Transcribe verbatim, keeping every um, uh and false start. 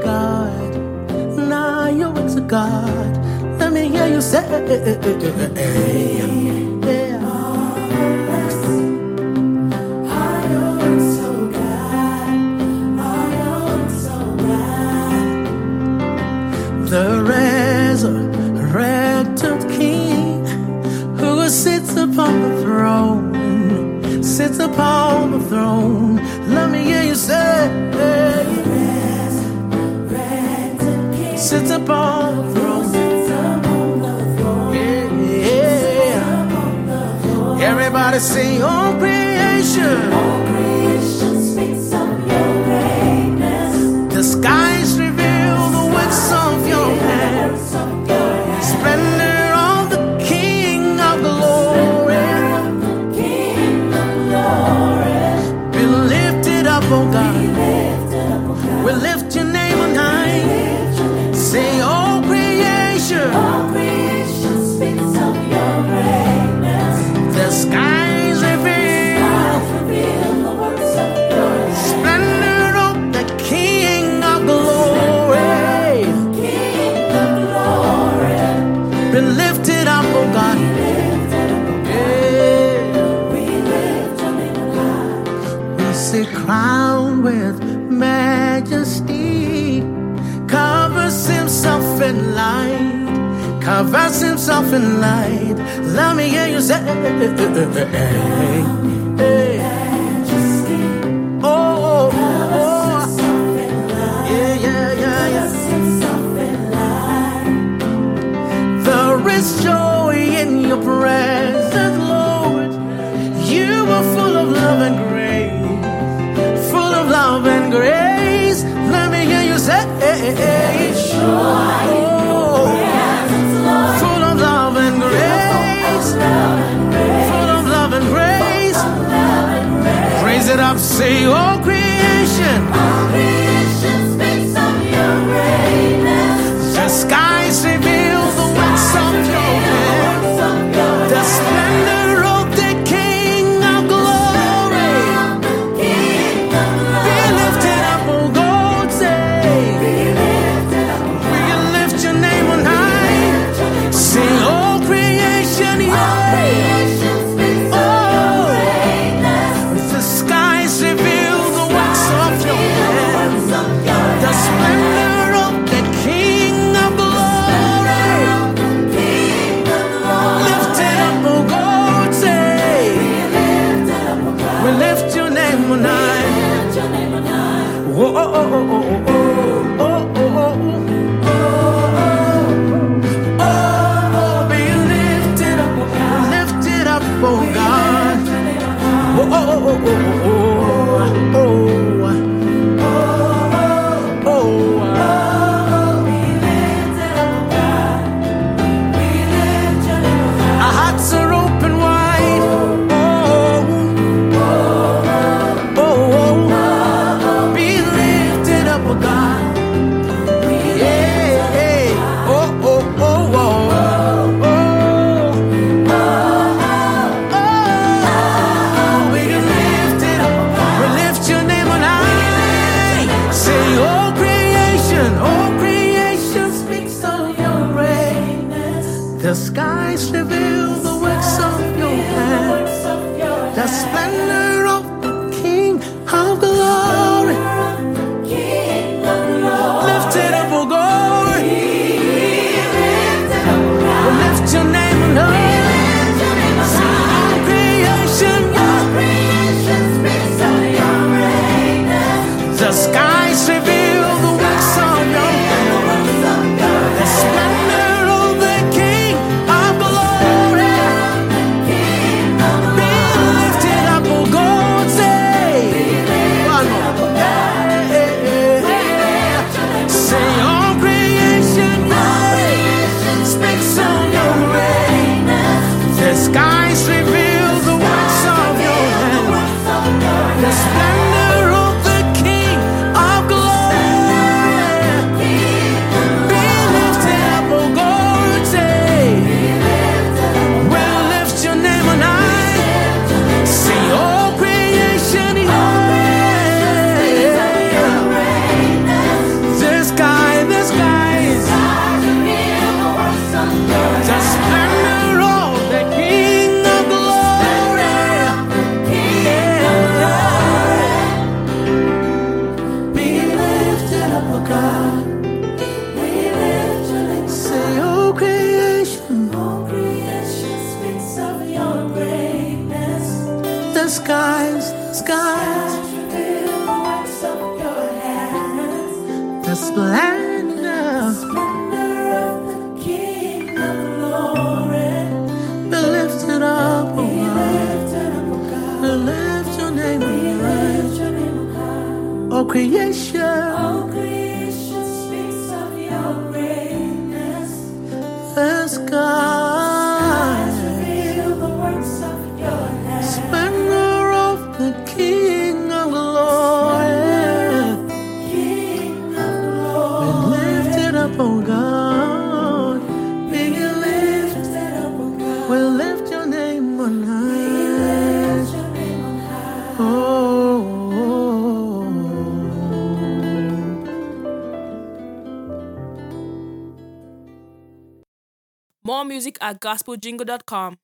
God. Nah, your works of God. Let me hear you say, yeah. The resurrected King who sits upon the throne, sits upon the throne. Let me hear you say, sits upon the throne. Yeah, yeah. Everybody sing, oh creation. All creation speaks of your greatness. The skies reveal the works of your hands. Splendor of the King of glory. Be lifted up, oh God. We lift your name on high. Say, oh creation. All creation speaks of your greatness. The skies reveal the works of your hands. splendor of the King of glory. King of glory. Be lifted up, oh God. Yeah. We lift your name on high. We say crowned with majesty, covers himself in light, covers himself in light. Let me hear you say, hey. Oh, oh, oh, yeah, yeah, yeah, yeah. There is joy in your presence, Lord. You are full of love and grace, full of love and grace. Let me hear you say, oh, full of love and grace, full of love and grace. Raise it up, say, oh creation. All creation speaks of your greatness. The skies reveal the works of your hands. The splendor of the King of glory. Be lifted up, oh God, say. We lift your name on high. Sing, oh creation, yeah. Oh, the skies reveal the works of your hands. The splendor of the King of glory. Lifted up, oh God, say. We lift your name on high. Oh, oh, oh, oh, oh, oh, oh, oh, oh. Oh, be lifted up, lifted up, oh God. Oh, oh, oh, oh, oh, oh, oh. Our hearts are open wide. Oh, oh, oh. Be lifted up, oh God. Yeah, yeah. Oh, oh, oh, oh. Oh, oh. We can lift it up. We lift your name on high. Say, oh creation, oh creation speaks of your greatness. The skies reveal the works of your hands. The splendor of the King of glory. Lift it up, oh God. We lift your name on high. Say, oh creation, the skies reveal the works of your hands. The splendor of the King of glory. God. We lift your name on Say, oh creation, high. All creation speaks of your greatness. the skies, the skies, Skies reveal the works of your hands. the splendor. Splendor of the King of glory. Be lifted up, oh Be God. lifted up, O God. We lift your name We on high. lift your name on high. Oh creation, All creation speaks of your greatness. the Skies skies, reveal the works of your hands. splendor of the King of glory. King of Be glory. lifted up, oh God. Be lifted. Lifted up, O God. We lift your name on We high. lift your name on high. Oh, More music at gospel jingle dot com.